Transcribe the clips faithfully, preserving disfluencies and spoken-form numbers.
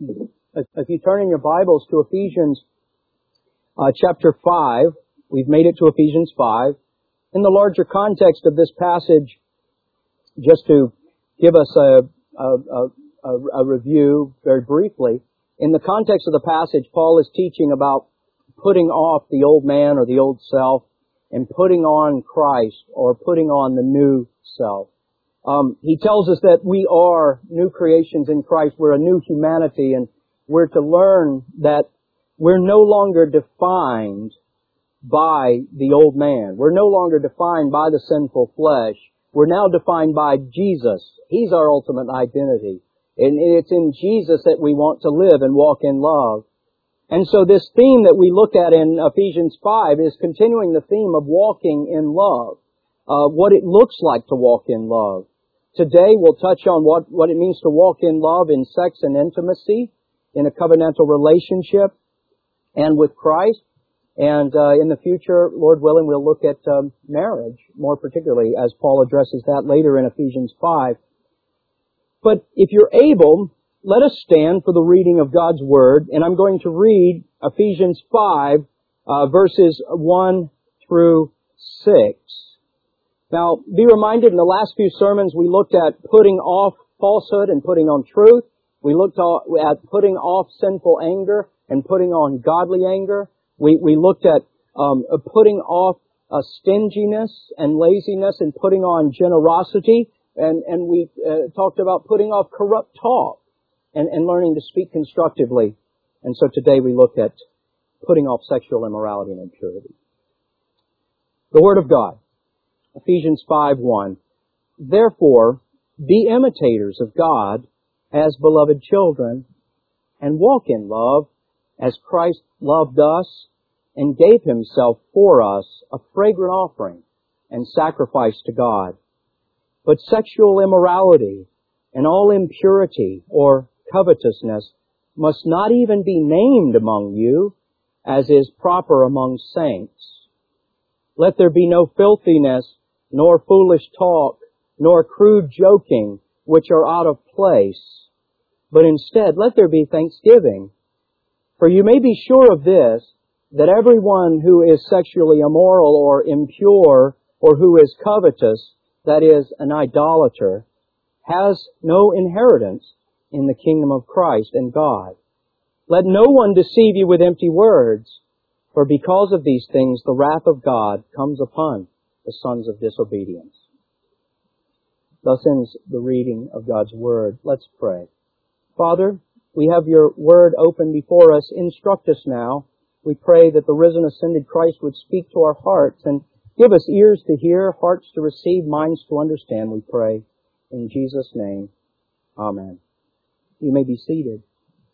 If if you turn in your Bibles to Ephesians uh, chapter five, we've made it to Ephesians five. In the larger context of this passage, just to give us a, a, a, a review very briefly, in the context of the passage, Paul is teaching about putting off the old man or the old self and putting on Christ or putting on the new self. Um, he tells us that we are new creations in Christ. We're a new humanity, and we're to learn that we're no longer defined by the old man. We're no longer defined by the sinful flesh. We're now defined by Jesus. He's our ultimate identity. And it's in Jesus that we want to live and walk in love. And so this theme that we look at in Ephesians five is continuing the theme of walking in love, uh, what it looks like to walk in love. Today we'll touch on what, what it means to walk in love in sex and intimacy, in a covenantal relationship, and with Christ. And uh, in the future, Lord willing, we'll look at um, marriage, more particularly, as Paul addresses that later in Ephesians five. But if you're able, let us stand for the reading of God's Word, and I'm going to read Ephesians five, uh, verses one through six. Now, be reminded, in the last few sermons, we looked at putting off falsehood and putting on truth. We looked at putting off sinful anger and putting on godly anger. We, we looked at um, putting off uh, stinginess and laziness and putting on generosity. And, and we uh, talked about putting off corrupt talk and, and learning to speak constructively. And so today we look at putting off sexual immorality and impurity. The Word of God, Ephesians five one. Therefore, be imitators of God as beloved children, and walk in love as Christ loved us and gave Himself for us, a fragrant offering and sacrifice to God. But sexual immorality and all impurity or covetousness must not even be named among you, as is proper among saints. Let there be no filthiness, nor foolish talk, nor crude joking, which are out of place. But instead, let there be thanksgiving. For you may be sure of this, that everyone who is sexually immoral or impure, or who is covetous, that is, an idolater, has no inheritance in the kingdom of Christ and God. Let no one deceive you with empty words, for because of these things the wrath of God comes upon the sons of disobedience. Thus ends the reading of God's Word. Let's pray. Father, we have Your Word open before us. Instruct us now. We pray that the risen, ascended Christ would speak to our hearts and give us ears to hear, hearts to receive, minds to understand, we pray. In Jesus' name, amen. You may be seated.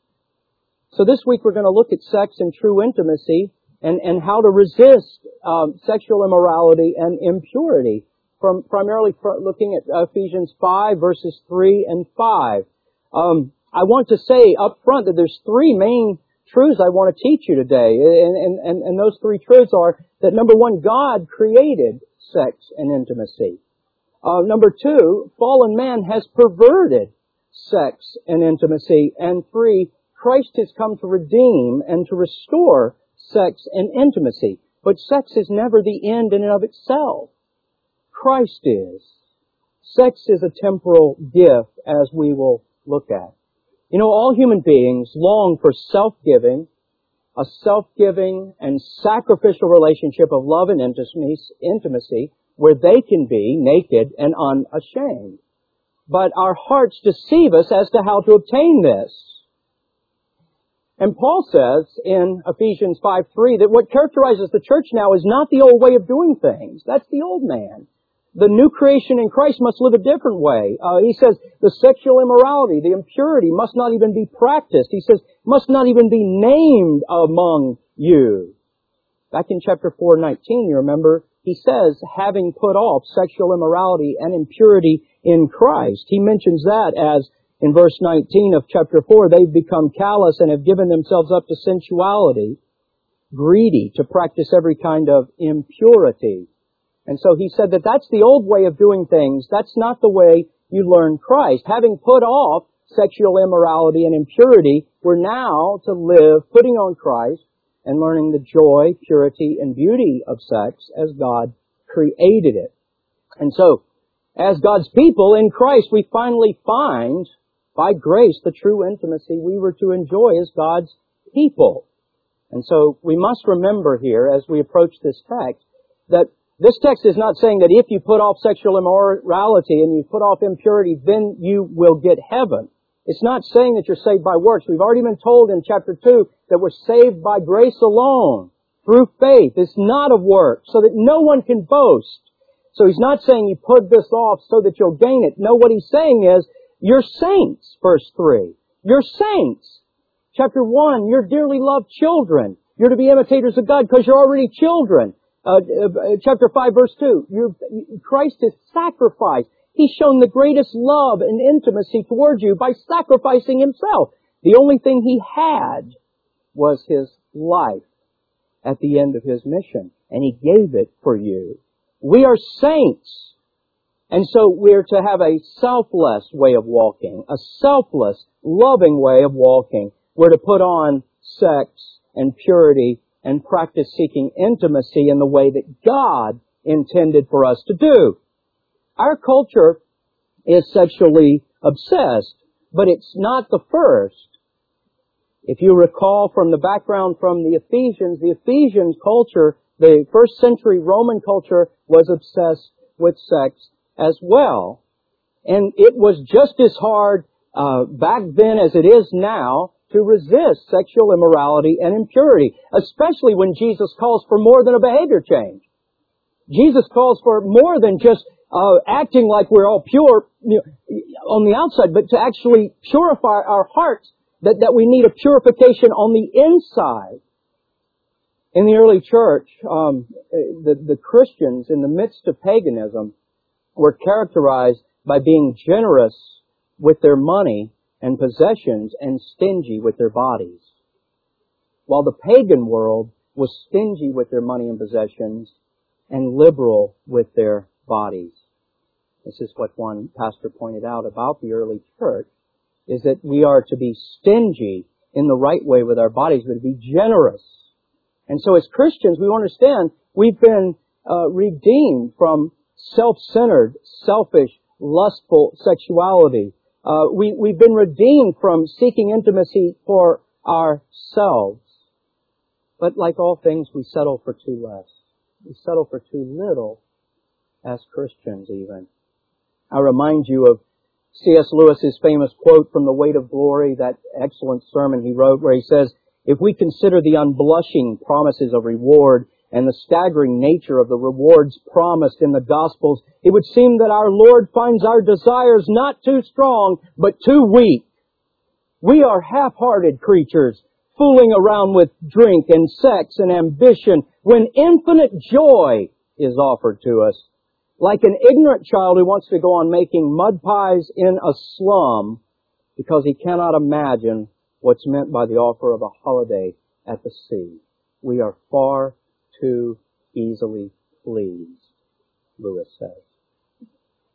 So this week we're going to look at sex and true intimacy and, and how to resist um, sexual immorality and impurity, from primarily looking at Ephesians five, verses three and five. Um, I want to say up front that there's three main truths I want to teach you today. And, and, and those three truths are that, number one, God created sex and intimacy. Uh, number two, fallen man has perverted sex and intimacy. And three, Christ has come to redeem and to restore sex and intimacy. But sex is never the end in and of itself. Christ is. Sex is a temporal gift, as we will look at. You know, all human beings long for self-giving, a self-giving and sacrificial relationship of love and intimacy where they can be naked and unashamed. But our hearts deceive us as to how to obtain this. And Paul says in Ephesians five three that what characterizes the church now is not the old way of doing things. That's the old man. The new creation in Christ must live a different way. Uh, he says the sexual immorality, the impurity must not even be practiced. He says must not even be named among you. Back in chapter four nineteen, you remember, he says, having put off sexual immorality and impurity in Christ. He mentions that as, in verse nineteen of chapter four, they've become callous and have given themselves up to sensuality, greedy to practice every kind of impurity. And so he said that that's the old way of doing things. That's not the way you learn Christ. Having put off sexual immorality and impurity. We're now to live putting on Christ and learning the joy, purity, and beauty of sex as God created it. And so, as God's people in Christ, we finally find, by grace, the true intimacy we were to enjoy as God's people. And so, we must remember here, as we approach this text, that this text is not saying that if you put off sexual immorality and you put off impurity, then you will get heaven. It's not saying that you're saved by works. We've already been told in chapter two that we're saved by grace alone, through faith. It's not of works, so that no one can boast. So he's not saying you put this off so that you'll gain it. No, what he's saying is, you're saints, verse three. You're saints. Chapter one, you're dearly loved children. You're to be imitators of God because you're already children. Uh, uh, chapter five, verse two, you're, Christ has sacrificed. He's shown the greatest love and intimacy towards you by sacrificing Himself. The only thing He had was His life at the end of His mission, and He gave it for you. We are saints, and so we're to have a selfless way of walking, a selfless, loving way of walking. We're to put on sex and purity and practice seeking intimacy in the way that God intended for us to do. Our culture is sexually obsessed, but it's not the first. If you recall from the background from the Ephesians, the Ephesians culture, the first century Roman culture was obsessed with sex as well. And it was just as hard uh, back then as it is now to resist sexual immorality and impurity, especially when Jesus calls for more than a behavior change. Jesus calls for more than just uh, acting like we're all pure, you know, on the outside, but to actually purify our hearts, that, that we need a purification on the inside. In the early church, um, the, the Christians in the midst of paganism were characterized by being generous with their money and possessions and stingy with their bodies. While the pagan world was stingy with their money and possessions and liberal with their bodies. This is what one pastor pointed out about the early church, is that we are to be stingy in the right way with our bodies, but to be generous. And so as Christians, we understand we've been uh, redeemed from self-centered, selfish, lustful sexuality. Uh, we, we've been redeemed from seeking intimacy for ourselves. But like all things, we settle for too less. We settle for too little as Christians even. I remind you of C S Lewis's famous quote from The Weight of Glory, that excellent sermon he wrote where he says, "If we consider the unblushing promises of reward and the staggering nature of the rewards promised in the Gospels, it would seem that our Lord finds our desires not too strong, but too weak. We are half-hearted creatures, fooling around with drink and sex and ambition when infinite joy is offered to us. Like an ignorant child who wants to go on making mud pies in a slum because he cannot imagine what's meant by the offer of a holiday at the sea. We are far too easily pleased," Lewis says.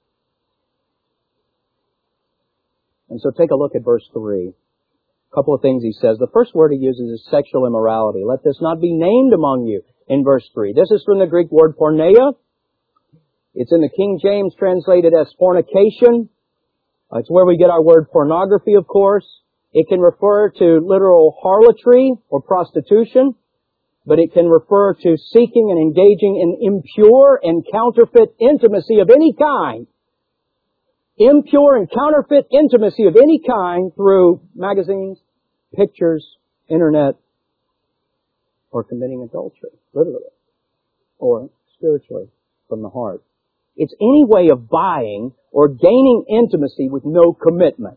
And so take a look at verse three. A couple of things he says. The first word he uses is sexual immorality. "Let this not be named among you," in verse three. This is from the Greek word porneia. It's in the King James translated as fornication. Uh, it's where we get our word pornography, of course. It can refer to literal harlotry or prostitution, but it can refer to seeking and engaging in impure and counterfeit intimacy of any kind. Impure and counterfeit intimacy of any kind through magazines, pictures, internet, or committing adultery, literally, or spiritually from the heart. It's any way of buying or gaining intimacy with no commitment.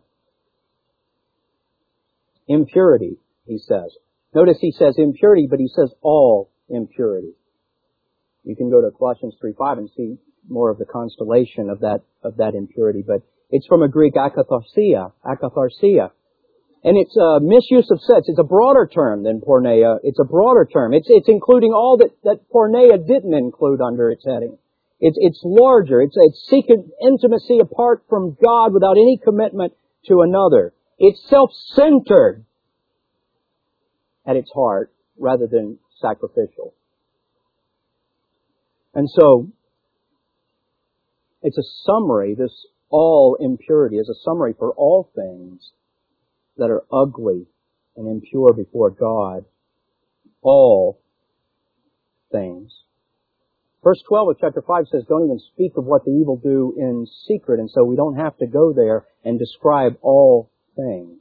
Impurity, he says. Notice he says impurity, but he says all impurity. You can go to Colossians three five and see more of the constellation of that of that impurity, but it's from a Greek akatharsia, akatharsia. And it's a misuse of sex. It's a broader term than porneia. It's a broader term. It's it's including all that, that porneia didn't include under its heading. It's it's larger. It's it's seeking intimacy apart from God without any commitment to another. It's self-centered at its heart rather than sacrificial. And so, it's a summary, this all impurity is a summary for all things that are ugly and impure before God. All things. Verse twelve of chapter five says, don't even speak of what the evil do in secret, and so we don't have to go there and describe all things.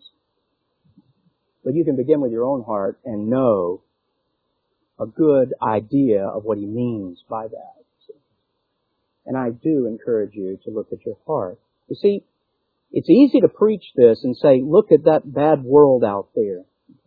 But you can begin with your own heart and know a good idea of what he means by that. And I do encourage you to look at your heart. You see, it's easy to preach this and say, look at that bad world out there.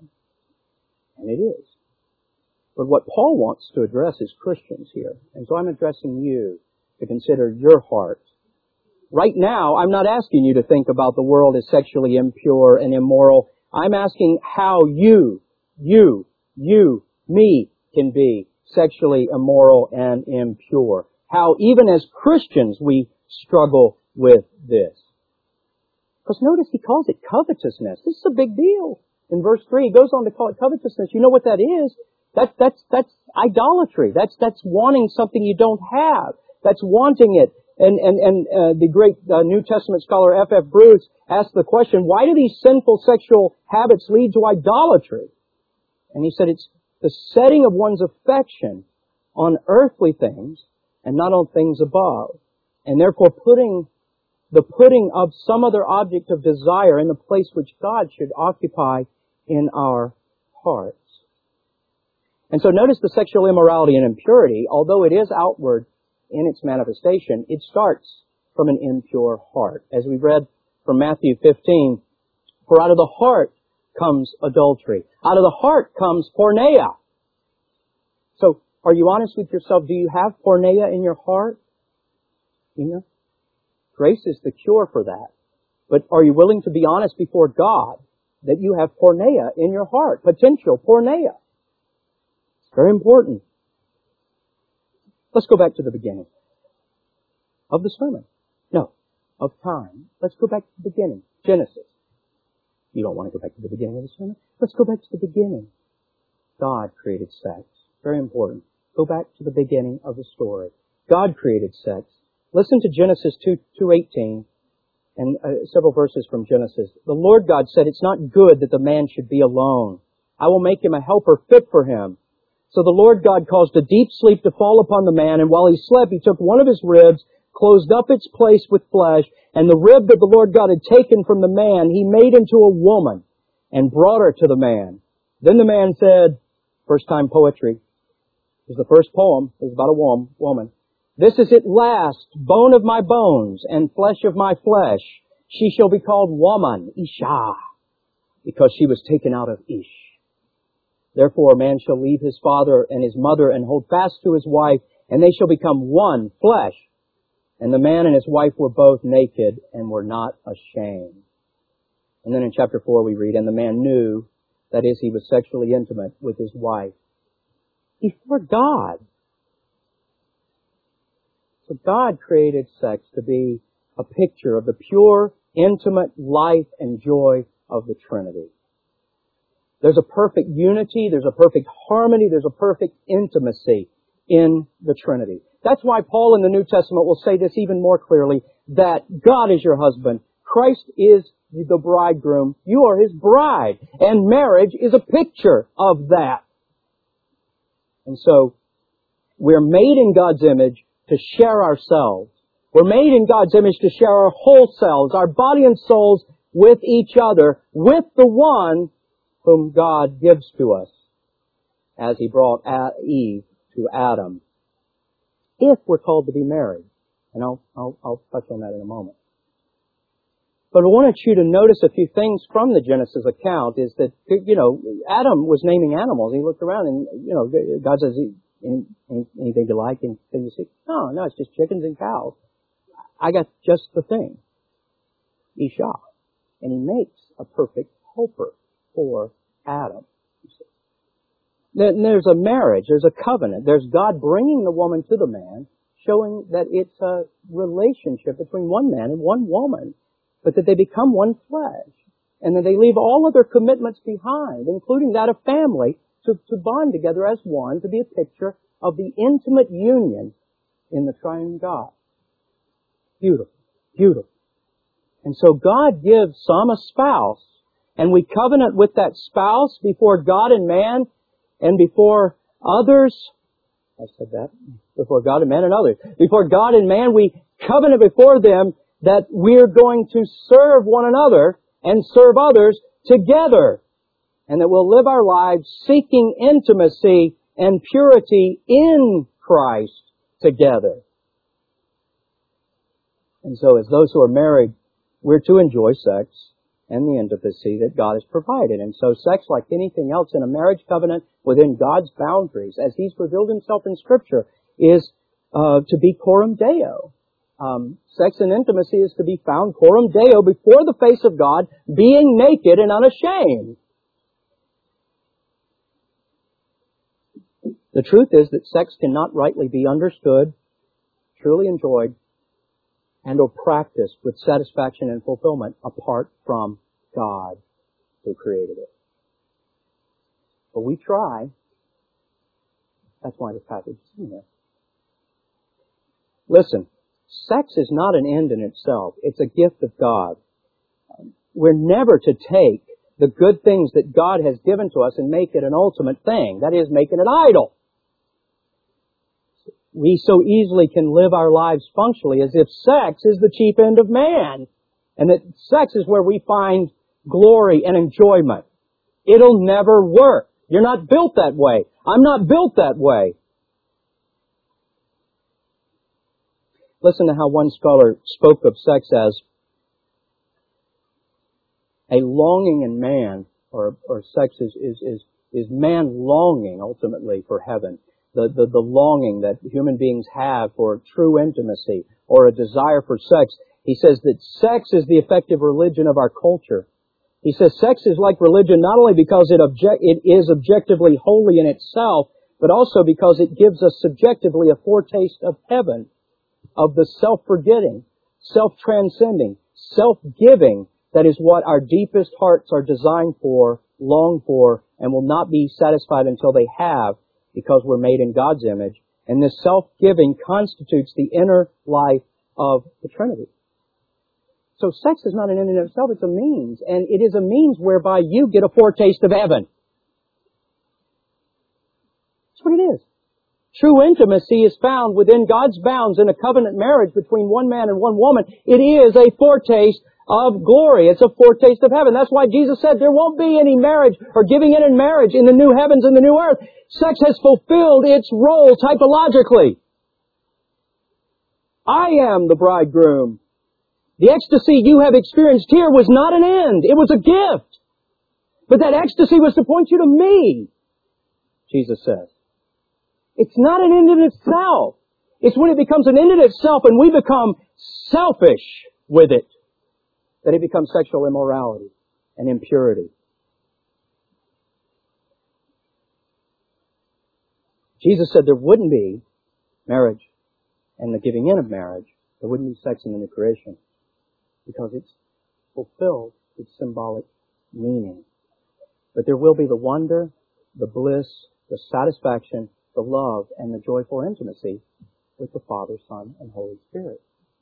And it is. But what Paul wants to address is Christians here. And so I'm addressing you to consider your heart. Right now, I'm not asking you to think about the world as sexually impure and immoral. I'm asking how you, you, you, me can be sexually immoral and impure. How even as Christians we struggle with this. Because notice he calls it covetousness. This is a big deal. In verse three, he goes on to call it covetousness. You know what that is? That's, that's, that's idolatry. That's, that's wanting something you don't have. That's wanting it. And, and, and, uh, the great uh, New Testament scholar F F Bruce asked the question, why do these sinful sexual habits lead to idolatry? And he said it's the setting of one's affection on earthly things and not on things above. And therefore putting, the putting of some other object of desire in the place which God should occupy in our hearts. And so notice the sexual immorality and impurity, although it is outward in its manifestation, it starts from an impure heart. As we read from Matthew fifteen, for out of the heart comes adultery. Out of the heart comes porneia. So, are you honest with yourself? Do you have porneia in your heart? You know? Grace is the cure for that. But are you willing to be honest before God that you have porneia in your heart? Potential porneia. Very important. Let's go back to the beginning of the sermon. No, of time. Let's go back to the beginning. Genesis. You don't want to go back to the beginning of the sermon? Let's go back to the beginning. God created sex. Very important. Go back to the beginning of the story. God created sex. Listen to Genesis two eighteen and uh, several verses from Genesis. The Lord God said, it's not good that the man should be alone. I will make him a helper fit for him. So the Lord God caused a deep sleep to fall upon the man, and while he slept, he took one of his ribs, closed up its place with flesh, and the rib that the Lord God had taken from the man, he made into a woman, and brought her to the man. Then the man said, first time poetry, it was the first poem, it was about a woman. This is at last bone of my bones, and flesh of my flesh. She shall be called woman, Isha, because she was taken out of Ish. Therefore a man shall leave his father and his mother and hold fast to his wife, and they shall become one flesh. And the man and his wife were both naked and were not ashamed. And then in chapter four we read, and the man knew, that is, he was sexually intimate with his wife before God. So God created sex to be a picture of the pure, intimate life and joy of the Trinity. There's a perfect unity, there's a perfect harmony, there's a perfect intimacy in the Trinity. That's why Paul in the New Testament will say this even more clearly, that God is your husband, Christ is the bridegroom, you are His bride, and marriage is a picture of that. And so, we're made in God's image to share ourselves. We're made in God's image to share our whole selves, our body and souls, with each other, with the one whom God gives to us, as He brought Eve to Adam, if we're called to be married. And I'll, I'll, I'll touch on that in a moment. But I wanted you to notice a few things from the Genesis account is that, you know, Adam was naming animals. He looked around and, you know, God says, Any, anything you like? Anything you see? No, no, it's just chickens and cows. I got just the thing. Isha. And He makes a perfect helper for Adam. Then there's a marriage, there's a covenant, there's God bringing the woman to the man, showing that it's a relationship between one man and one woman. but that they become one flesh, and that they leave all other commitments behind, including that of family, to, to bond together as one, to be a picture of the intimate union in the triune God. Beautiful, beautiful. And so God gives some a spouse, and we covenant with that spouse before God and man, and before others. I said that. Before God and man and others. Before God and man, we covenant before them that we're going to serve one another and serve others together. And that we'll live our lives seeking intimacy and purity in Christ together. And so as those who are married, we're to enjoy sex and the intimacy that God has provided. And so sex, like anything else in a marriage covenant within God's boundaries, as He's revealed Himself in Scripture, is uh, to be coram deo. Um, sex and intimacy is to be found coram deo before the face of God, being naked and unashamed. The truth is that sex cannot rightly be understood, truly enjoyed, and or practiced with satisfaction and fulfillment apart from God who created it. But we try. That's why this passage is in there. Listen, sex is not an end in itself. It's a gift of God. We're never to take the good things that God has given to us and make it an ultimate thing. That is, make it an idol. We so easily can live our lives functionally as if sex is the chief end of man, and that sex is where we find glory and enjoyment. It'll never work. You're not built that way. I'm not built that way. Listen to how one scholar spoke of sex as a longing in man, or, or sex is, is, is, is man longing ultimately for heaven. The, the, the longing that human beings have for true intimacy or a desire for sex. He says that sex is the effective religion of our culture. He says sex is like religion not only because it, object, it is objectively holy in itself, but also because it gives us subjectively a foretaste of heaven, of the self-forgetting, self-transcending, self-giving that is what our deepest hearts are designed for, long for, and will not be satisfied until they have, because we're made in God's image. And this self-giving constitutes the inner life of the Trinity. So sex is not an end in itself, it's a means. And it is a means whereby you get a foretaste of heaven. That's what it is. True intimacy is found within God's bounds in a covenant marriage between one man and one woman. It is a foretaste of glory. It's a foretaste of heaven. That's why Jesus said there won't be any marriage or giving in in marriage in the new heavens and the new earth. Sex has fulfilled its role typologically. I am the bridegroom. The ecstasy you have experienced here was not an end. It was a gift. But that ecstasy was to point you to me, Jesus says. It's not an end in itself. It's when it becomes an end in itself and we become selfish with it that it becomes sexual immorality and impurity. Jesus said there wouldn't be marriage and the giving in of marriage. There wouldn't be sex in the new creation because it's fulfilled its symbolic meaning. But there will be the wonder, the bliss, the satisfaction, the love, and the joyful intimacy with the Father, Son, and Holy Spirit.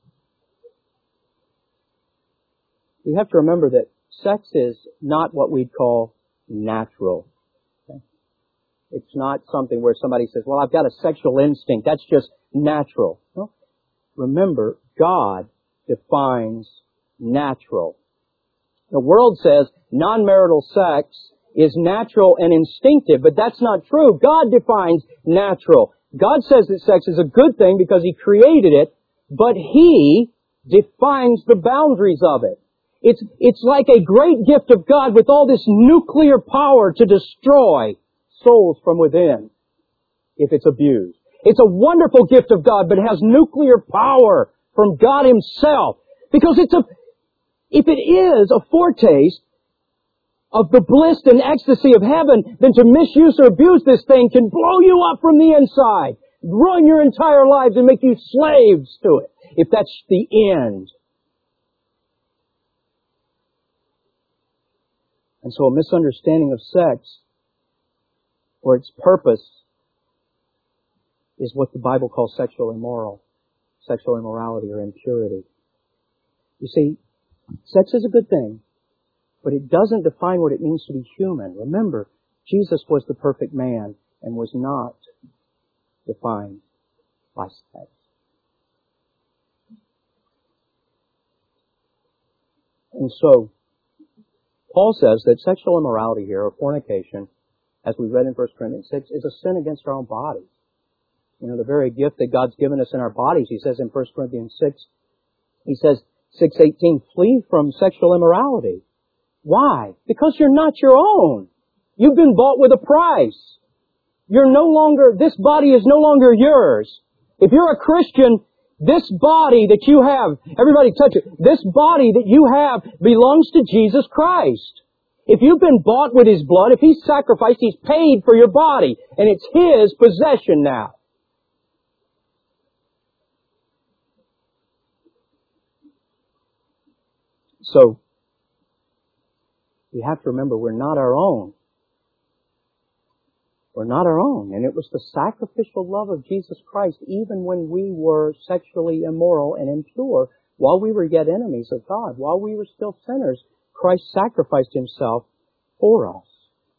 We have to remember that sex is not what we'd call natural. Okay? It's not something where somebody says, well, I've got a sexual instinct. That's just natural. No. Remember, God defines natural. The world says non-marital sex is natural and instinctive, but that's not true. God defines natural. God says that sex is a good thing because He created it, but He defines the boundaries of it. It's, it's like a great gift of God with all this nuclear power to destroy souls from within if it's abused. It's a wonderful gift of God, but it has nuclear power from God Himself. Because it's a, if it is a foretaste of the bliss and ecstasy of heaven, then to misuse or abuse this thing can blow you up from the inside, ruin your entire lives and make you slaves to it, if that's the end. And so a misunderstanding of sex or its purpose is what the Bible calls sexual immoral, sexual immorality or impurity. You see, sex is a good thing, but it doesn't define what it means to be human. Remember, Jesus was the perfect man and was not defined by sex. And so, Paul says that sexual immorality here, or fornication, as we read in First Corinthians six, is a sin against our own bodies. You know, the very gift that God's given us in our bodies, he says in First Corinthians six, he says, six eighteen, flee from sexual immorality. Why? Because you're not your own. You've been bought with a price. You're no longer, this body is no longer yours. If you're a Christian, this body that you have, everybody touch it, this body that you have belongs to Jesus Christ. If you've been bought with His blood, if He's sacrificed, He's paid for your body, and it's His possession now. So, we have to remember we're not our own. We're not our own. And it was the sacrificial love of Jesus Christ, even when we were sexually immoral and impure, while we were yet enemies of God, while we were still sinners, Christ sacrificed Himself for us.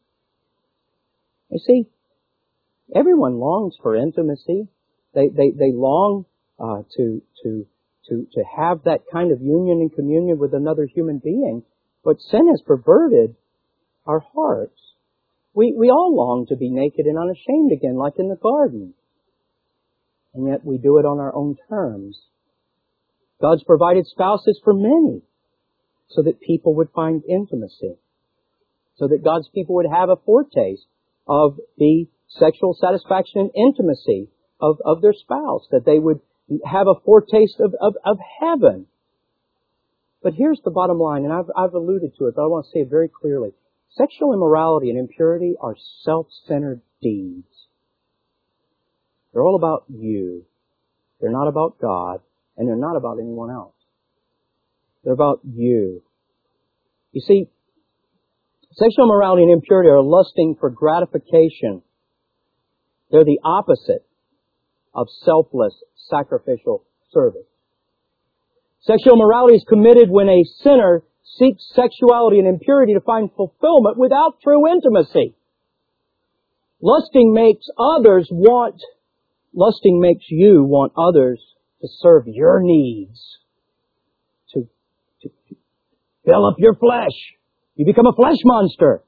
You see, everyone longs for intimacy. They, they, they long uh, to, to, to, to have that kind of union and communion with another human being. But sin has perverted our hearts. We, we all long to be naked and unashamed again, like in the garden. And yet we do it on our own terms. God's provided spouses for many so that people would find intimacy. So that God's people would have a foretaste of the sexual satisfaction and intimacy of, of their spouse. That they would have a foretaste of, of, of heaven. But here's the bottom line, and I've, I've alluded to it, but I want to say it very clearly. Sexual immorality and impurity are self-centered deeds. They're all about you. They're not about God, and they're not about anyone else. They're about you. You see, sexual immorality and impurity are lusting for gratification. They're the opposite of selfless, sacrificial service. Sexual immorality is committed when a sinner seeks sexuality and impurity to find fulfillment without true intimacy. Lusting makes others want, lusting makes you want others to serve your needs. To, to, to fill up your flesh. You become a flesh monster.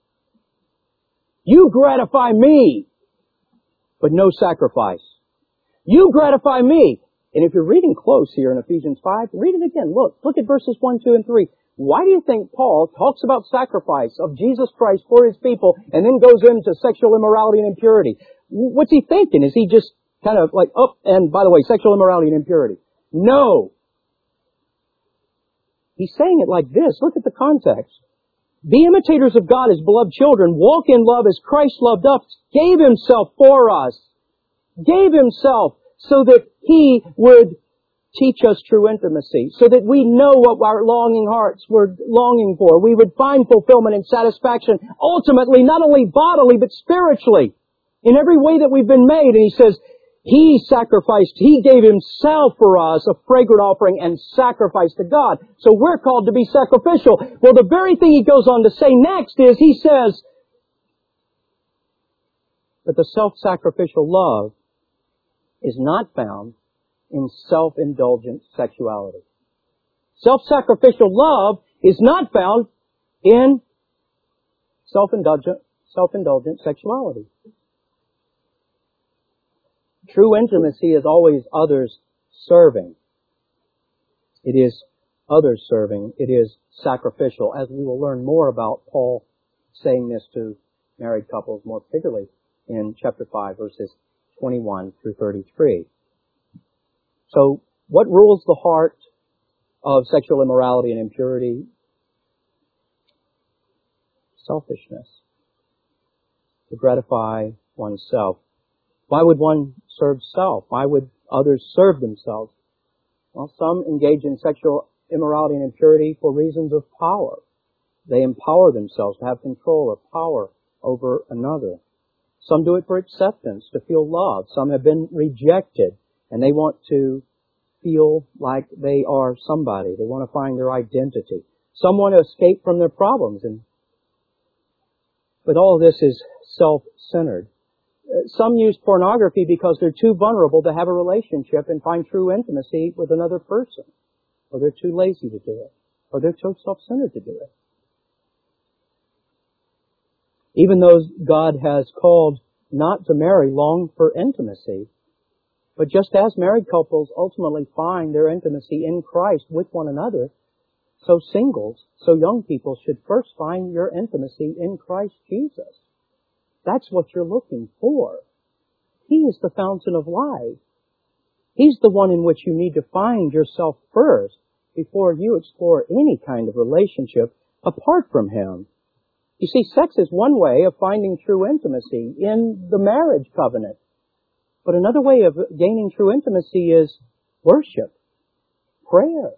You gratify me, but no sacrifice. You gratify me. And if you're reading close here in Ephesians five, read it again. Look, look at verses one, two, and three. Why do you think Paul talks about sacrifice of Jesus Christ for His people and then goes into sexual immorality and impurity? What's he thinking? Is he just kind of like, oh, and by the way, sexual immorality and impurity? No. He's saying it like this. Look at the context. Be imitators of God as beloved children. Walk in love as Christ loved us, gave Himself for us. Gave Himself so that He would teach us true intimacy, so that we know what our longing hearts were longing for. We would find fulfillment and satisfaction, ultimately, not only bodily, but spiritually, in every way that we've been made. And He says, He sacrificed, He gave Himself for us, a fragrant offering and sacrifice to God. So we're called to be sacrificial. Well, the very thing He goes on to say next is, He says that the self-sacrificial love is not found in self-indulgent sexuality. Self-sacrificial love is not found in self-indulgent, self-indulgent sexuality. True intimacy is always others serving. It is others serving. It is sacrificial, as we will learn more about Paul saying this to married couples more particularly in chapter five, verses twenty-one through thirty-three. So, what rules the heart of sexual immorality and impurity? Selfishness. To gratify oneself. Why would one serve self? Why would others serve themselves? Well, some engage in sexual immorality and impurity for reasons of power. They empower themselves to have control or power over another. Some do it for acceptance, to feel loved. Some have been rejected, and they want to feel like they are somebody. They want to find their identity. Some want to escape from their problems, and but all of this is self-centered. Some use pornography because they're too vulnerable to have a relationship and find true intimacy with another person. Or they're too lazy to do it. Or they're too self-centered to do it. Even those God has called not to marry long for intimacy. But just as married couples ultimately find their intimacy in Christ with one another, so singles, so young people should first find your intimacy in Christ Jesus. That's what you're looking for. He is the fountain of life. He's the one in which you need to find yourself first before you explore any kind of relationship apart from Him. You see, sex is one way of finding true intimacy in the marriage covenant. But another way of gaining true intimacy is worship, prayer.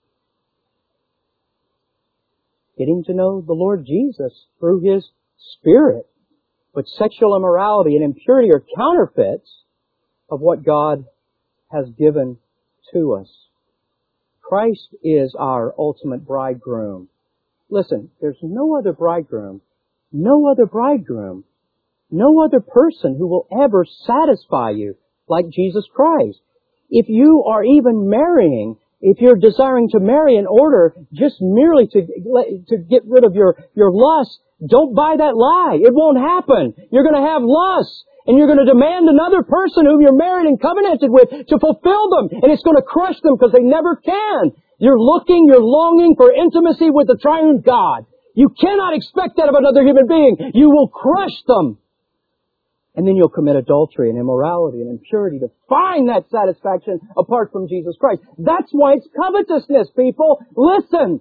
Getting to know the Lord Jesus through His Spirit. But sexual immorality and impurity are counterfeits of what God has given to us. Christ is our ultimate bridegroom. Listen, there's no other bridegroom, no other bridegroom, no other person who will ever satisfy you like Jesus Christ. If you are even marrying, if you're desiring to marry in order just merely to, to get rid of your, your lust, don't buy that lie. It won't happen. You're going to have lust. And you're going to demand another person whom you're married and covenanted with to fulfill them. And it's going to crush them because they never can. You're looking, you're longing for intimacy with the triune God. You cannot expect that of another human being. You will crush them. And then you'll commit adultery and immorality and impurity to find that satisfaction apart from Jesus Christ. That's why it's covetousness, people. Listen.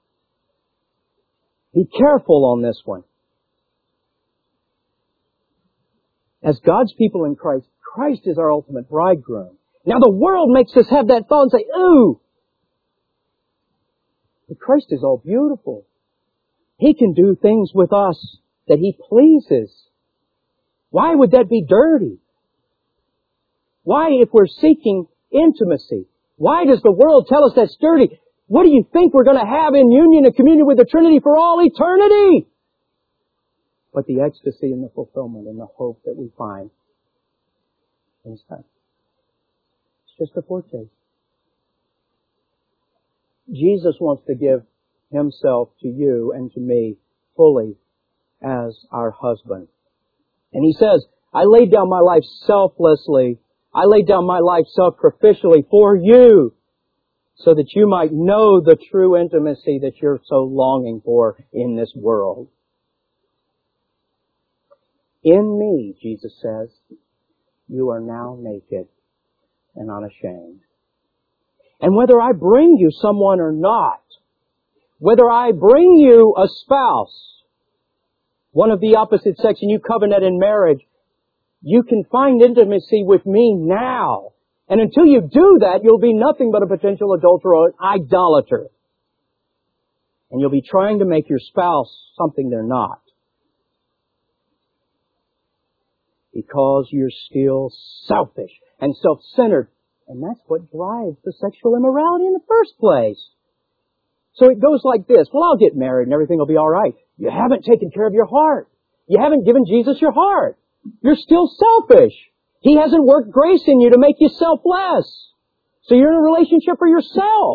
Be careful on this one. As God's people in Christ, Christ is our ultimate bridegroom. Now the world makes us have that thought and say, ooh. But Christ is all beautiful. He can do things with us that He pleases. Why would that be dirty? Why, if we're seeking intimacy, why does the world tell us that's dirty? What do you think we're going to have in union and communion with the Trinity for all eternity? But the ecstasy and the fulfillment and the hope that we find in sex. It's just a foretaste. Jesus wants to give Himself to you and to me fully as our husband. And He says, I laid down my life selflessly. I laid down my life sacrificially for you so that you might know the true intimacy that you're so longing for in this world. In me, Jesus says, you are now naked and unashamed. And whether I bring you someone or not, whether I bring you a spouse, one of the opposite sex, and you covenant in marriage, you can find intimacy with me now. And until you do that, you'll be nothing but a potential adulterer or an idolater. And you'll be trying to make your spouse something they're not. Because you're still selfish and self-centered. And that's what drives the sexual immorality in the first place. So it goes like this. Well, I'll get married and everything will be all right. You haven't taken care of your heart. You haven't given Jesus your heart. You're still selfish. He hasn't worked grace in you to make you selfless. So you're in a relationship for yourself.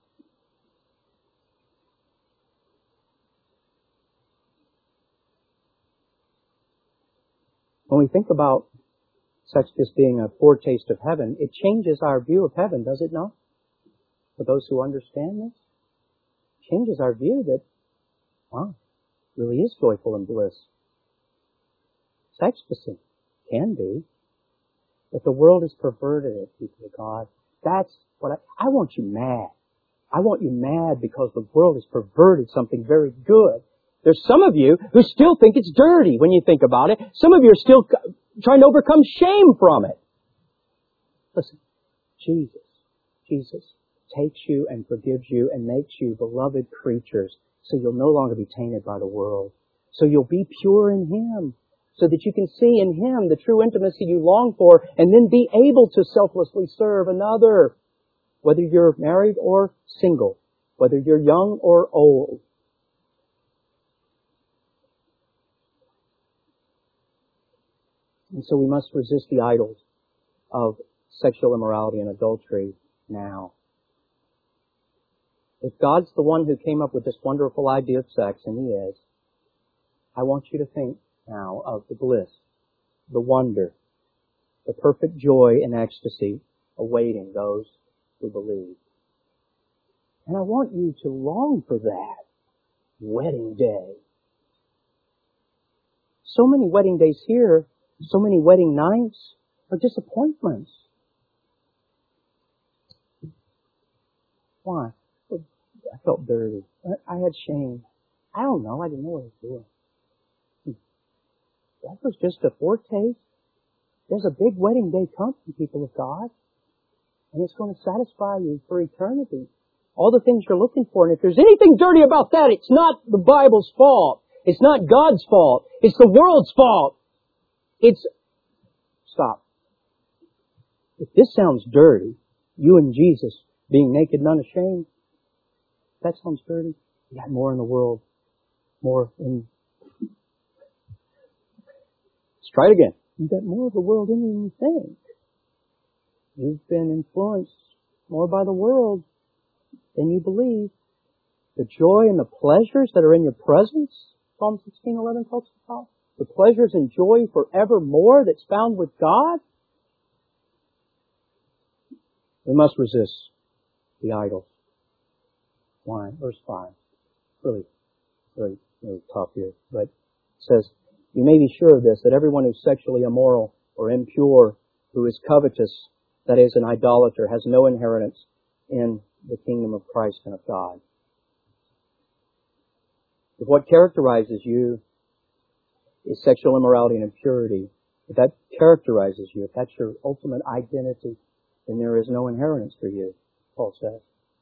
When we think about sex just being a foretaste of heaven, it changes our view of heaven, does it not? For those who understand this, it changes our view that, wow, it really is joyful and bliss. Ecstasy can be, but the world has perverted it, people of God. That's what I, I want you mad. I want you mad because the world has perverted something very good. There's some of you who still think it's dirty when you think about it. Some of you are still trying to overcome shame from it. Listen, Jesus, Jesus takes you and forgives you and makes you beloved creatures so you'll no longer be tainted by the world. So you'll be pure in Him, so that you can see in Him the true intimacy you long for, and then be able to selflessly serve another, whether you're married or single, whether you're young or old. And so we must resist the idols of sexual immorality and adultery now. If God's the one who came up with this wonderful idea of sex, and He is, I want you to think now of the bliss, the wonder, the perfect joy and ecstasy awaiting those who believe. And I want you to long for that wedding day. So many wedding days here, so many wedding nights are disappointments. Why? I felt dirty. I had shame. I don't know. I didn't know what I was doing. That was just a foretaste. There's a big wedding day coming, people of God. And it's going to satisfy you for eternity. All the things you're looking for. And if there's anything dirty about that, it's not the Bible's fault. It's not God's fault. It's the world's fault. It's... Stop. If this sounds dirty, you and Jesus being naked and unashamed, that sounds dirty. You got more in the world. More in... Let's try it again. You got more of the world in you than you think. You've been influenced more by the world than you believe. The joy and the pleasures that are in your presence, Psalm sixteen eleven talks about, the pleasures and joy forevermore that's found with God. We must resist the idols. Why? Verse five. Really, really, really tough here. But it says, you may be sure of this, that everyone who's sexually immoral or impure, who is covetous, that is, an idolater, has no inheritance in the kingdom of Christ and of God. If what characterizes you is sexual immorality and impurity, if that characterizes you, if that's your ultimate identity, then there is no inheritance for you, Paul says.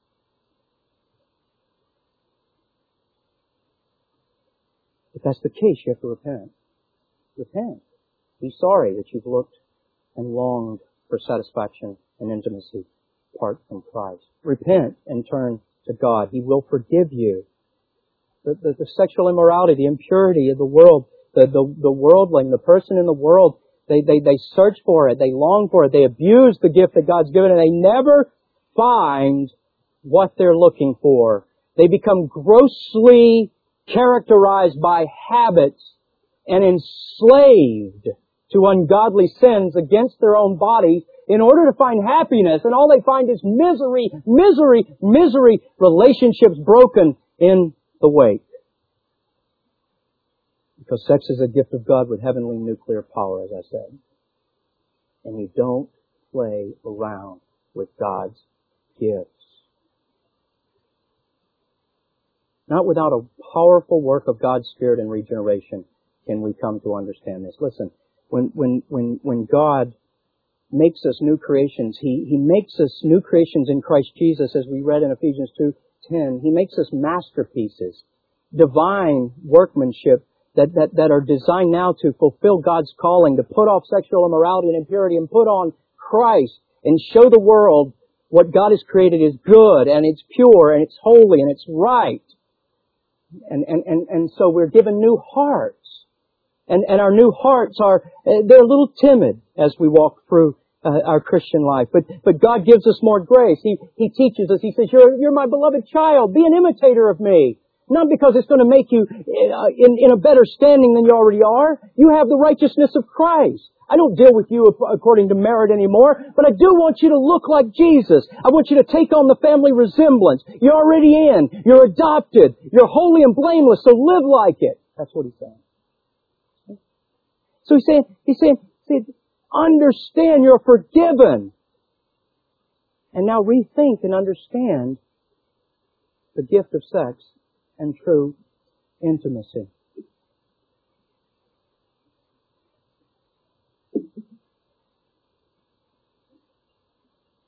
If that's the case, you have to repent. Repent. Be sorry that you've looked and longed for satisfaction and intimacy apart from Christ. Repent and turn to God. He will forgive you. The, the, the sexual immorality, the impurity of the world, the, the, the worldling, the person in the world, they, they, they search for it, they long for it, they abuse the gift that God's given, and they never find what they're looking for. They become grossly characterized by habits and enslaved to ungodly sins against their own bodies in order to find happiness. And all they find is misery, misery, misery, relationships broken in the wake. Because sex is a gift of God with heavenly nuclear power, as I said. And you don't play around with God's gifts. Not without a powerful work of God's Spirit and regeneration can we come to understand this. Listen, when, when, when, when God makes us new creations, He, He makes us new creations in Christ Jesus, as we read in Ephesians two ten. He makes us masterpieces, divine workmanship that, that, that are designed now to fulfill God's calling, to put off sexual immorality and impurity and put on Christ and show the world what God has created is good and it's pure and it's holy and it's right. And, and, and, and so we're given new hearts. And, and our new hearts are, they're a little timid as we walk through uh, our Christian life. But, but God gives us more grace. He, He teaches us. He says, you're, you're my beloved child. Be an imitator of me. Not because it's going to make you uh, in, in a better standing than you already are. You have the righteousness of Christ. I don't deal with you according to merit anymore, but I do want you to look like Jesus. I want you to take on the family resemblance. You're already in. You're adopted. You're holy and blameless, so live like it. That's what He's saying. So He's saying, He's saying, He's saying understand you're forgiven. And now rethink and understand the gift of sex and true intimacy.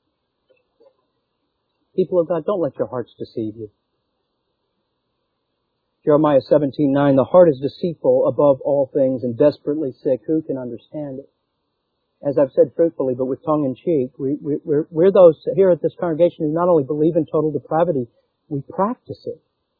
People of God, don't let your hearts deceive you. Jeremiah seventeen nine, the heart is deceitful above all things and desperately sick. Who can understand it? As I've said truthfully, but with tongue in cheek, we, we, we're, we're those here at this congregation who not only believe in total depravity, we practice it.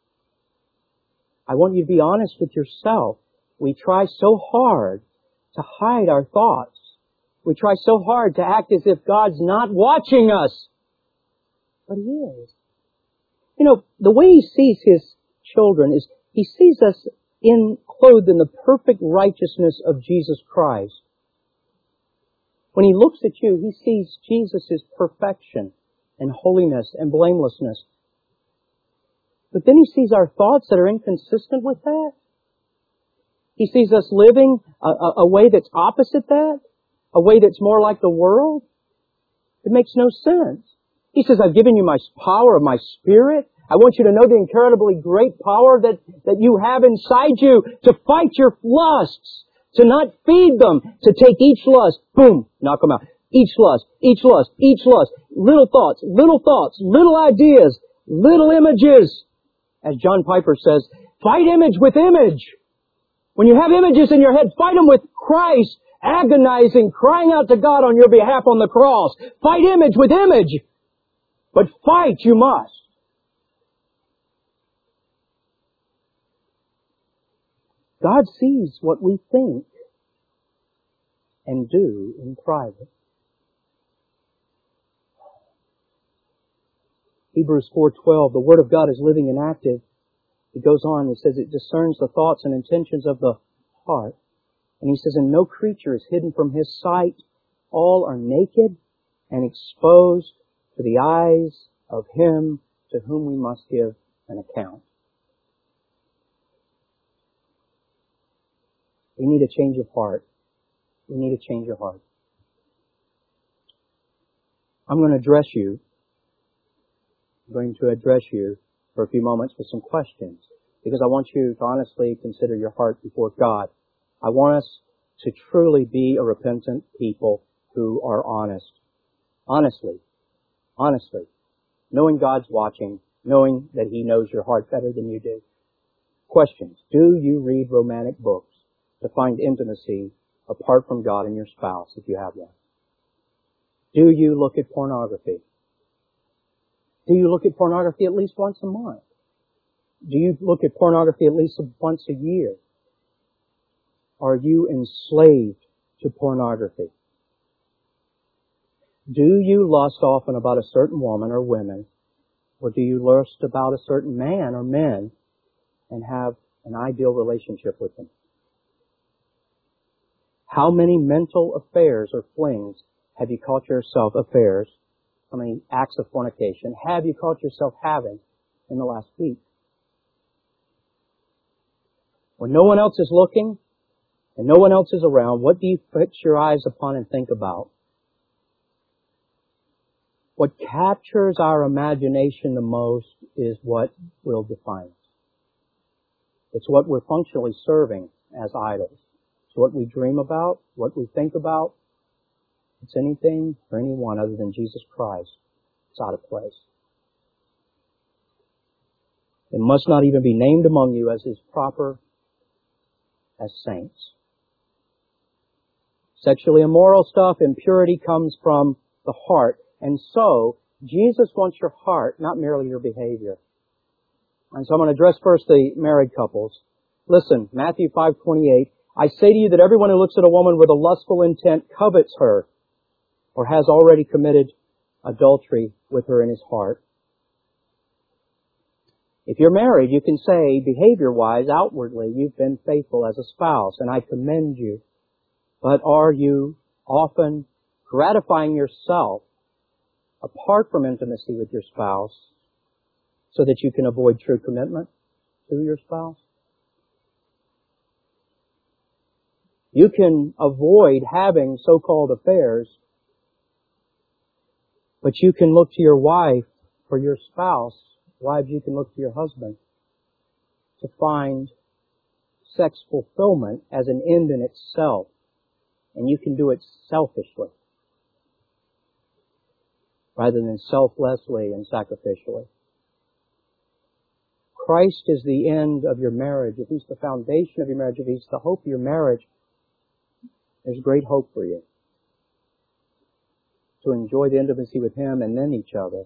I want you to be honest with yourself. We try so hard to hide our thoughts. We try so hard to act as if God's not watching us. But He is. You know, the way He sees His children is He sees us in, clothed in the perfect righteousness of Jesus Christ. When He looks at you, He sees Jesus' perfection and holiness and blamelessness. But then He sees our thoughts that are inconsistent with that. He sees us living a, a, a way that's opposite that, a way that's more like the world. It makes no sense. He says, I've given you my power of my Spirit. I want you to know the incredibly great power that, that you have inside you to fight your lusts, to not feed them, to take each lust, boom, knock them out. Each lust, each lust, each lust, little thoughts, little thoughts, little ideas, little images. As John Piper says, fight image with image. When you have images in your head, fight them with Christ, agonizing, crying out to God on your behalf on the cross. Fight image with image. But fight you must. God sees what we think and do in private. Hebrews four twelve, the Word of God is living and active. It goes on, it says it discerns the thoughts and intentions of the heart. And he says, and no creature is hidden from His sight. All are naked and exposed to the eyes of Him to whom we must give an account. We need a change of heart. We need a change of heart. I'm going to address you. I'm going to address you for a few moments with some questions, because I want you to honestly consider your heart before God. I want us to truly be a repentant people who are honest. Honestly. Honestly. Knowing God's watching, knowing that He knows your heart better than you do. Questions. Do you read romantic books to find intimacy apart from God and your spouse, if you have one? Do you look at pornography? Do you look at pornography at least once a month? Do you look at pornography at least once a year? Are you enslaved to pornography? Do you lust often about a certain woman or women? Or do you lust about a certain man or men and have an ideal relationship with them? How many mental affairs or flings have you caught yourself affairs? How many acts of fornication have you caught yourself having in the last week? When no one else is looking and no one else is around, what do you fix your eyes upon and think about? What captures our imagination the most is what will define us. It's what we're functionally serving as idols. It's what we dream about, what we think about. It's anything or anyone other than Jesus Christ. It's out of place. It must not even be named among you as is proper as saints. Sexually immoral stuff, impurity comes from the heart. And so, Jesus wants your heart, not merely your behavior. And so I'm going to address first the married couples. Listen, Matthew five twenty-eight, I say to you that everyone who looks at a woman with a lustful intent covets her, or has already committed adultery with her in his heart. If you're married, you can say, behavior-wise, outwardly, you've been faithful as a spouse, and I commend you. But are you often gratifying yourself apart from intimacy with your spouse so that you can avoid true commitment to your spouse? You can avoid having so-called affairs, but you can look to your wife for your spouse. Wives, you can look to your husband to find sex fulfillment as an end in itself. And you can do it selfishly rather than selflessly and sacrificially. Christ is the end of your marriage, if He's the foundation of your marriage, if He's the hope of your marriage, there's great hope for you to enjoy the intimacy with Him and then each other.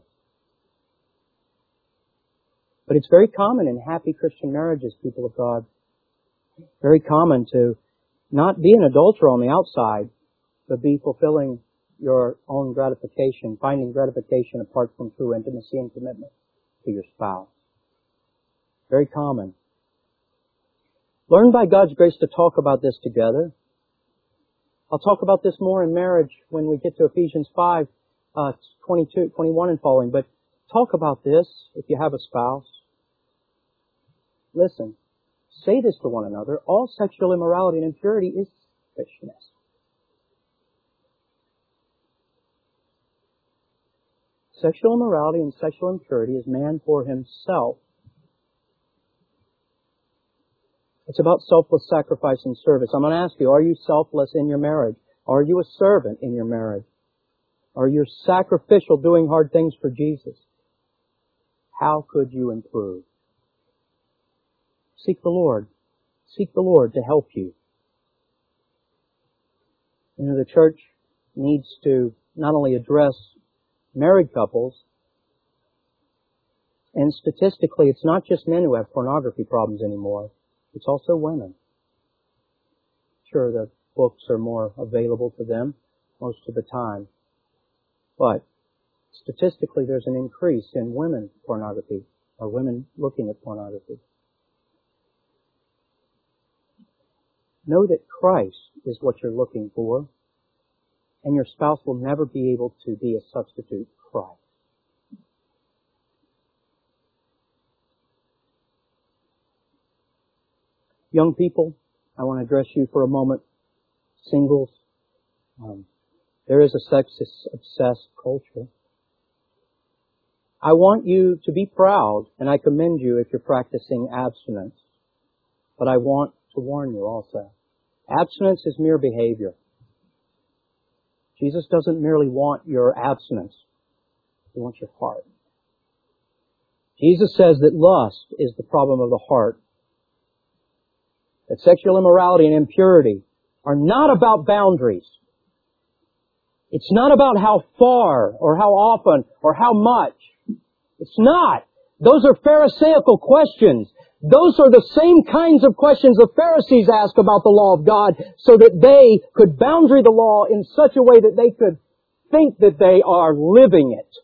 But it's very common in happy Christian marriages, people of God, very common to not be an adulterer on the outside, but be fulfilling your own gratification, finding gratification apart from true intimacy and commitment to your spouse. Very common. Learn by God's grace to talk about this together. I'll talk about this more in marriage when we get to Ephesians five, uh, twenty-two, twenty-one and following, but talk about this if you have a spouse. Listen, say this to one another. All sexual immorality and impurity is selfishness. Sexual immorality and sexual impurity is man for himself. It's about selfless sacrifice and service. I'm going to ask you, are you selfless in your marriage? Are you a servant in your marriage? Are you sacrificial, doing hard things for Jesus? How could you improve? Seek the Lord. Seek the Lord to help you. You know, the church needs to not only address married couples, and statistically, it's not just men who have pornography problems anymore. It's also women. Sure, the books are more available to them most of the time. But statistically, there's an increase in women pornography, or women looking at pornography. Know that Christ is what you're looking for, and your spouse will never be able to be a substitute for Christ. Young people, I want to address you for a moment. Singles, um, there is a sex-obsessed culture. I want you to be proud, and I commend you if you're practicing abstinence. But I want to warn you also. Abstinence is mere behavior. Jesus doesn't merely want your abstinence. He wants your heart. Jesus says that lust is the problem of the heart. That sexual immorality and impurity are not about boundaries. It's not about how far or how often or how much. It's not. Those are Pharisaical questions. Those are the same kinds of questions the Pharisees asked about the law of God so that they could boundary the law in such a way that they could think that they are living it.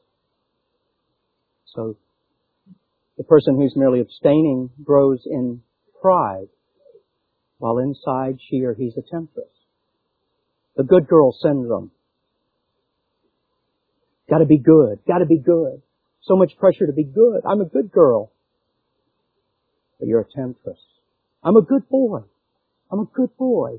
So the person who's merely abstaining grows in pride, while inside she or he's a temptress. The good girl syndrome. Gotta be good. Gotta be good. So much pressure to be good. I'm a good girl. But you're a temptress. I'm a good boy. I'm a good boy.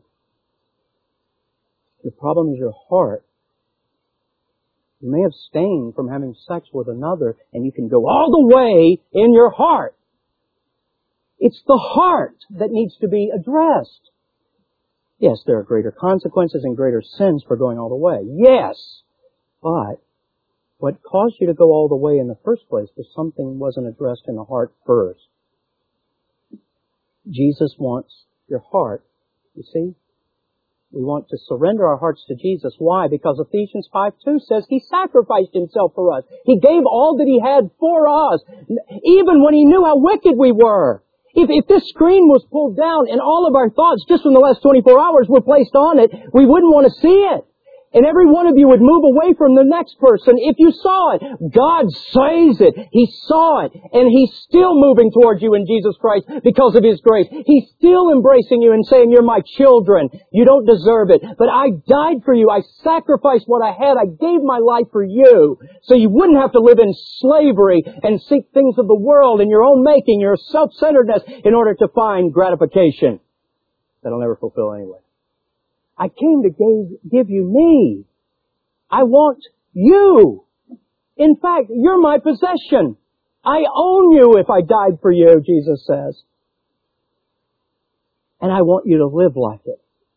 The problem is your heart. You may abstain from having sex with another, and you can go all the way in your heart. It's the heart that needs to be addressed. Yes, there are greater consequences and greater sins for going all the way. Yes. But what caused you to go all the way in the first place was something wasn't addressed in the heart first. Jesus wants your heart. You see? We want to surrender our hearts to Jesus. Why? Because Ephesians five two says He sacrificed Himself for us. He gave all that He had for us, even when He knew how wicked we were. If, if this screen was pulled down and all of our thoughts just from the last twenty-four hours were placed on it, we wouldn't want to see it. And every one of you would move away from the next person if you saw it. God sees it. He saw it. And He's still moving towards you in Jesus Christ because of His grace. He's still embracing you and saying, you're my children. You don't deserve it. But I died for you. I sacrificed what I had. I gave my life for you. So you wouldn't have to live in slavery and seek things of the world in your own making, your self-centeredness, in order to find gratification that'll never fulfill anyway. I came to give, give you me. I want you. In fact, you're my possession. I own you if I died for you, Jesus says. And I want you to live like it.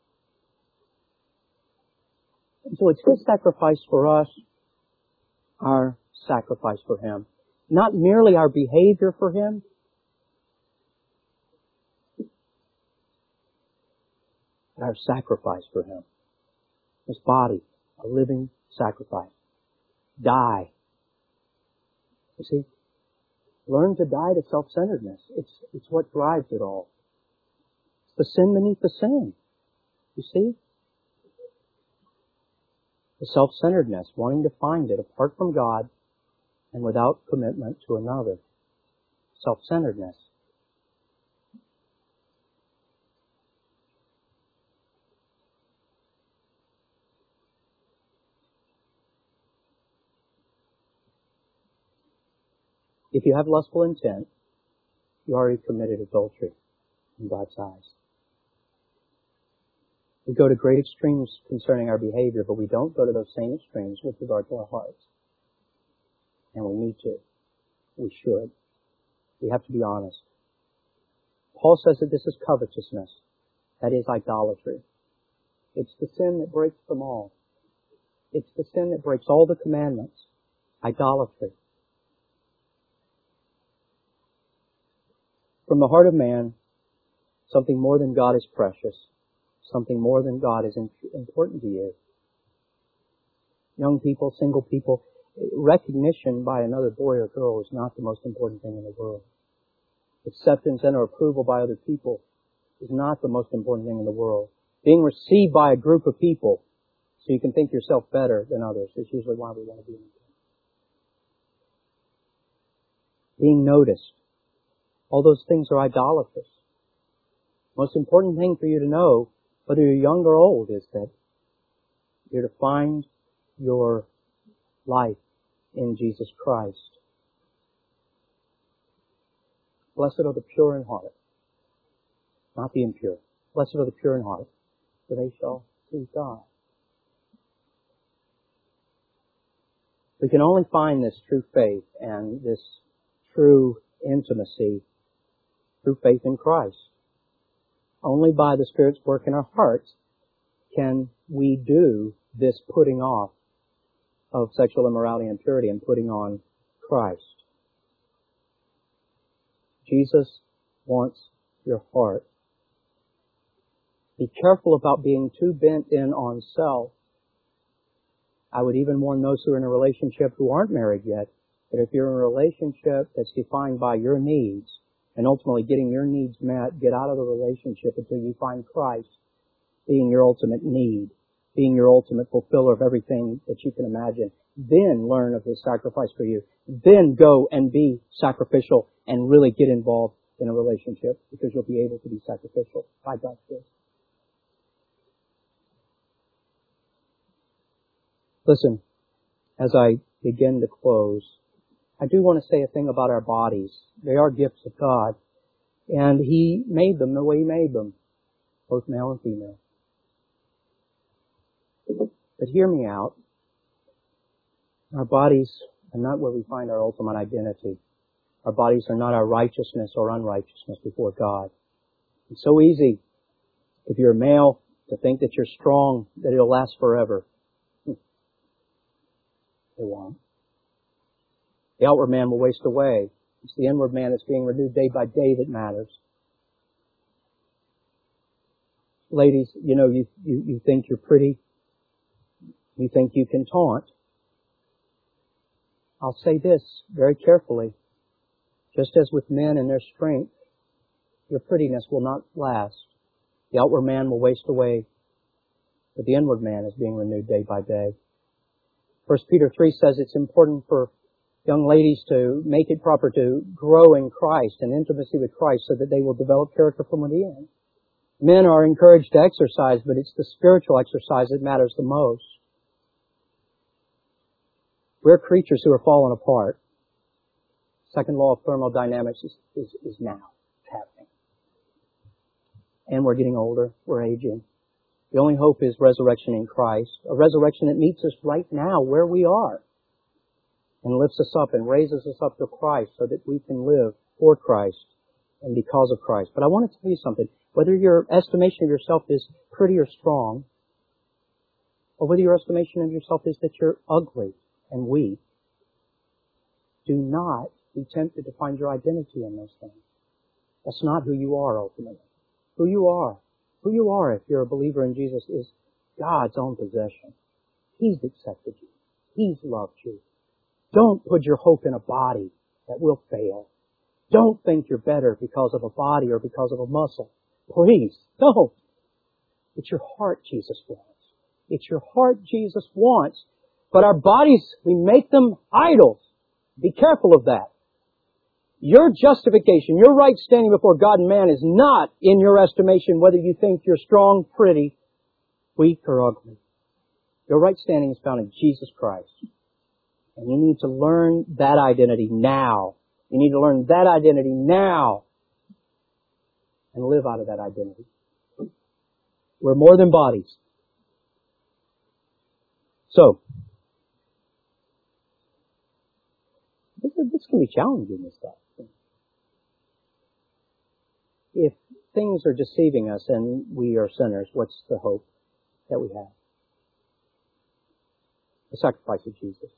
And so it's His sacrifice for us, our sacrifice for Him. Not merely our behavior for Him, our sacrifice for Him. His body, a living sacrifice. Die. You see, learn to die to self-centeredness. It's, it's what drives it all. It's the sin beneath the sin. You see? The self-centeredness, wanting to find it apart from God and without commitment to another. Self-centeredness. If you have lustful intent, you already committed adultery in God's eyes. We go to great extremes concerning our behavior, but we don't go to those same extremes with regard to our hearts. And we need to. We should. We have to be honest. Paul says that this is covetousness. That is idolatry. It's the sin that breaks them all. It's the sin that breaks all the commandments. Idolatry. From the heart of man, something more than God is precious. Something more than God is important to you. Young people, single people, recognition by another boy or girl is not the most important thing in the world. Acceptance and or approval by other people is not the most important thing in the world. Being received by a group of people so you can think yourself better than others is usually why we want to be in it. Being noticed. All those things are idolatrous. Most important thing for you to know, whether you're young or old, is that you're to find your life in Jesus Christ. Blessed are the pure in heart, not the impure. Blessed are the pure in heart, for they shall see God. We can only find this true faith and this true intimacy through faith in Christ. Only by the Spirit's work in our hearts can we do this putting off of sexual immorality and impurity and putting on Christ. Jesus wants your heart. Be careful about being too bent in on self. I would even warn those who are in a relationship who aren't married yet, that if you're in a relationship that's defined by your needs, and ultimately getting your needs met, get out of the relationship until you find Christ being your ultimate need, being your ultimate fulfiller of everything that you can imagine. Then learn of His sacrifice for you. Then go and be sacrificial and really get involved in a relationship, because you'll be able to be sacrificial by God's grace. Listen, as I begin to close, I do want to say a thing about our bodies. They are gifts of God, and He made them the way He made them, both male and female. But hear me out. Our bodies are not where we find our ultimate identity. Our bodies are not our righteousness or unrighteousness before God. It's so easy, if you're a male, to think that you're strong, that it'll last forever. It won't. The outward man will waste away. It's the inward man that's being renewed day by day that matters. Ladies, you know, you, you, you think you're pretty. You think you can taunt. I'll say this very carefully. Just as with men and their strength, your prettiness will not last. The outward man will waste away, but the inward man is being renewed day by day. First Peter three says it's important for young ladies to make it proper to grow in Christ and intimacy with Christ so that they will develop character from within. Men are encouraged to exercise, but it's the spiritual exercise that matters the most. We're creatures who are falling apart. Second law of thermodynamics is, is, is now. It's happening. And we're getting older. We're aging. The only hope is resurrection in Christ. A resurrection that meets us right now where we are. And lifts us up and raises us up to Christ so that we can live for Christ and because of Christ. But I want to tell you something. Whether your estimation of yourself is pretty or strong, or whether your estimation of yourself is that you're ugly and weak, do not be tempted to find your identity in those things. That's not who you are ultimately. Who you are, Who you are if you're a believer in Jesus is God's own possession. He's accepted you. He's loved you. Don't put your hope in a body that will fail. Don't think you're better because of a body or because of a muscle. Please, don't. It's your heart Jesus wants. It's your heart Jesus wants. But our bodies, we make them idols. Be careful of that. Your justification, your right standing before God and man is not in your estimation whether you think you're strong, pretty, weak, or ugly. Your right standing is found in Jesus Christ. And you need to learn that identity now. You need to learn that identity now and live out of that identity. We're more than bodies. So, this, this can be challenging, this stuff. If things are deceiving us and we are sinners, what's the hope that we have? The sacrifice of Jesus.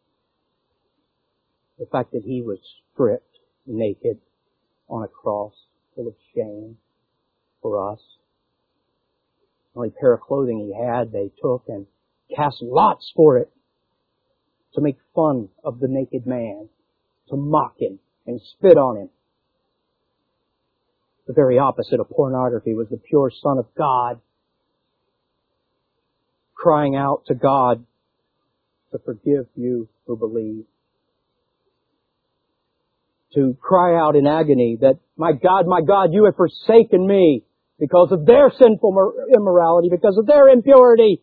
The fact that He was stripped, naked, on a cross, full of shame for us. The only pair of clothing He had, they took and cast lots for it to make fun of the naked man, to mock Him and spit on Him. The very opposite of pornography was the pure Son of God crying out to God to forgive you who believe. To cry out in agony that, my God, my God, you have forsaken me because of their sinful immorality, because of their impurity.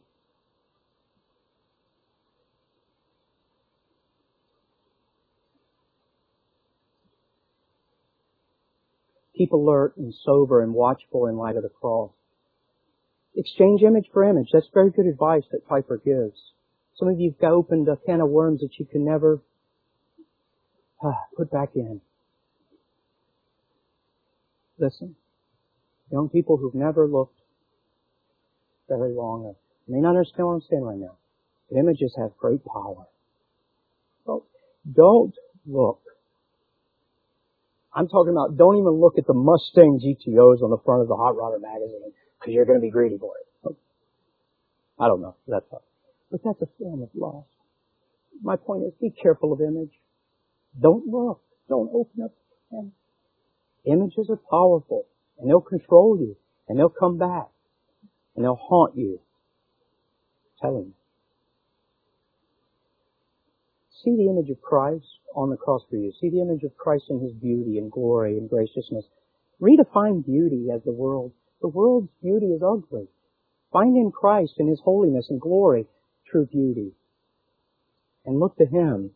Keep alert and sober and watchful in light of the cross. Exchange image for image. That's very good advice that Piper gives. Some of you have opened a can of worms that you can never ah, put back in. Listen, young people who've never looked very long may not understand what I'm saying right now. But images have great power. So don't look. I'm talking about don't even look at the Mustang G T Os on the front of the Hot Rodder magazine because you're going to be greedy for it. I don't know. That's all. But that's a form of lust. My point is, be careful of image. Don't look. Don't open up the camera. Images are powerful, and they'll control you, and they'll come back, and they'll haunt you. I'm telling you. See the image of Christ on the cross for you. See the image of Christ in His beauty and glory and graciousness. Redefine beauty as the world. The world's beauty is ugly. Find in Christ, in His holiness and glory, true beauty. And look to Him.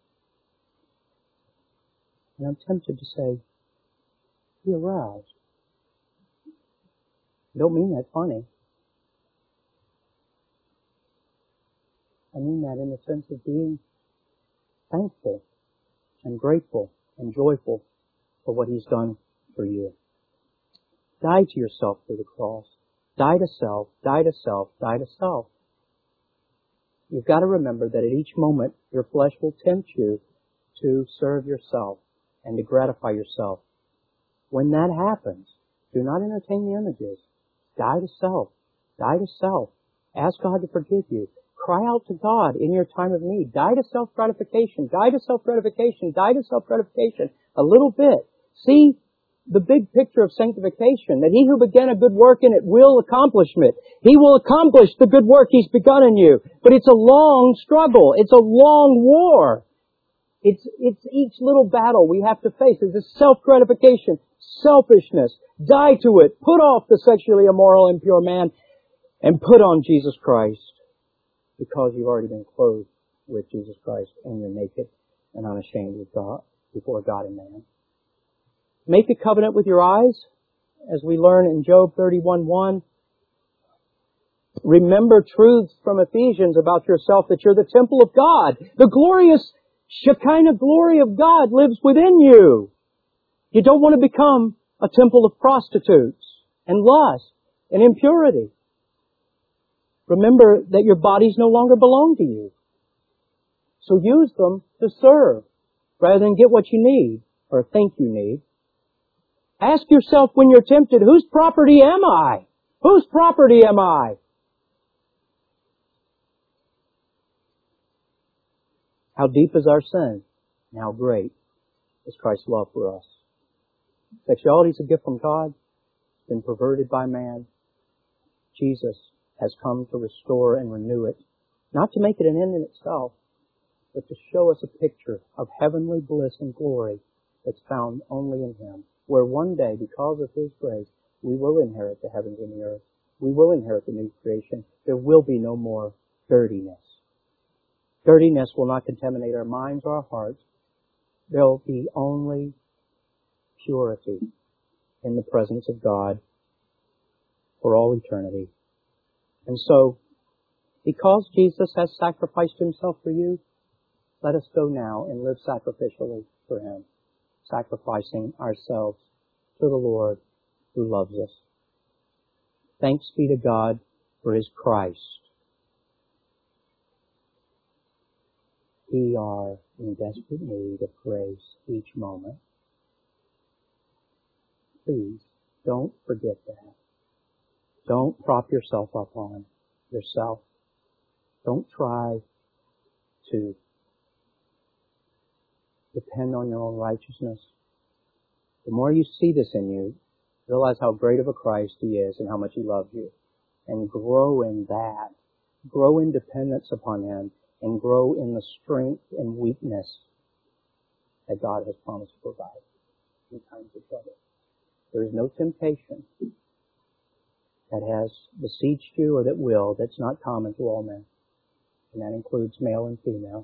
And I'm tempted to say, be aroused. I don't mean that funny. I mean that in the sense of being thankful and grateful and joyful for what He's done for you. Die to yourself through the cross. Die to self, die to self, die to self. You've got to remember that at each moment your flesh will tempt you to serve yourself and to gratify yourself. When that happens, do not entertain the images. Die to self. Die to self. Ask God to forgive you. Cry out to God in your time of need. Die to self-gratification. Die to self-gratification. Die to self-gratification. A little bit. See the big picture of sanctification, that He who began a good work in it will accomplish it. He will accomplish the good work He's begun in you. But it's a long struggle. It's a long war. It's, it's each little battle we have to face. It's a self-gratification, selfishness. Die to it. Put off the sexually immoral, impure man and put on Jesus Christ. Because you've already been clothed with Jesus Christ and you're naked and unashamed with God, before God and man. Make a covenant with your eyes, as we learn in Job thirty-one one. Remember truths from Ephesians about yourself, that you're the temple of God. The glorious Shekinah glory of God lives within you. You don't want to become a temple of prostitutes and lust and impurity. Remember that your bodies no longer belong to you. So use them to serve rather than get what you need or think you need. Ask yourself when you're tempted, whose property am I? Whose property am I? How deep is our sin? And how great is Christ's love for us? Sexuality is a gift from God. It's been perverted by man. Jesus has come to restore and renew it. Not to make it an end in itself, but to show us a picture of heavenly bliss and glory that's found only in Him. Where one day, because of His grace, we will inherit the heavens and the earth. We will inherit the new creation. There will be no more dirtiness. Dirtiness will not contaminate our minds or our hearts. There will be only purity in the presence of God for all eternity. And so, because Jesus has sacrificed Himself for you, let us go now and live sacrificially for Him, sacrificing ourselves to the Lord who loves us. Thanks be to God for His Christ. We are in desperate need of grace each moment. Please, don't forget that. Don't prop yourself up on yourself. Don't try to depend on your own righteousness. The more you see this in you, realize how great of a Christ He is and how much He loves you. And grow in that. Grow in dependence upon Him. And grow in the strength and weakness that God has promised to provide in times of trouble. There is no temptation that has besieged you or that will that's not common to all men. And that includes male and female.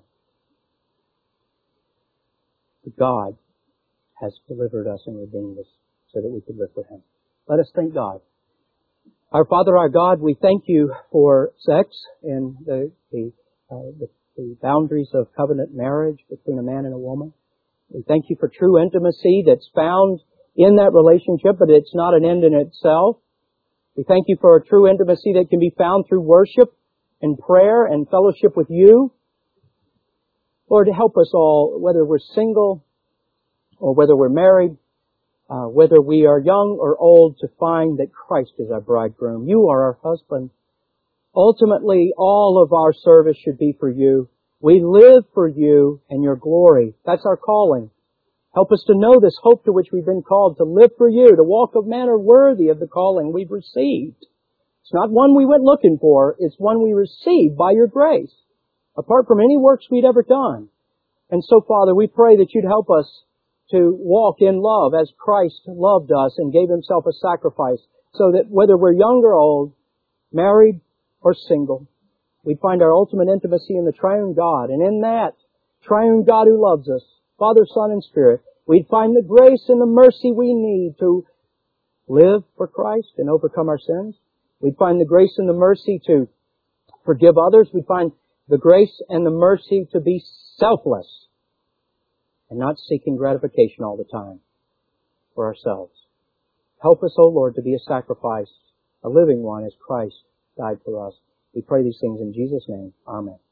But God has delivered us and redeemed us so that we could live for Him. Let us thank God. Our Father, our God, we thank You for sex and the, the Uh, the, the boundaries of covenant marriage between a man and a woman. We thank You for true intimacy that's found in that relationship, but it's not an end in itself. We thank You for a true intimacy that can be found through worship and prayer and fellowship with You. Lord, help us all, whether we're single or whether we're married, uh, whether we are young or old, to find that Christ is our bridegroom. You are our husband. Ultimately, all of our service should be for You. We live for You and Your glory. That's our calling. Help us to know this hope to which we've been called, to live for You, to walk of manner worthy of the calling we've received. It's not one we went looking for. It's one we received by Your grace, apart from any works we'd ever done. And so, Father, we pray that You'd help us to walk in love as Christ loved us and gave Himself a sacrifice, so that whether we're young or old, married or single, we'd find our ultimate intimacy in the triune God. And in that triune God who loves us, Father, Son, and Spirit, we'd find the grace and the mercy we need to live for Christ and overcome our sins. We'd find the grace and the mercy to forgive others. We'd find the grace and the mercy to be selfless and not seeking gratification all the time for ourselves. Help us, O Lord, to be a sacrifice, a living one, as Christ died for us. We pray these things in Jesus' name. Amen.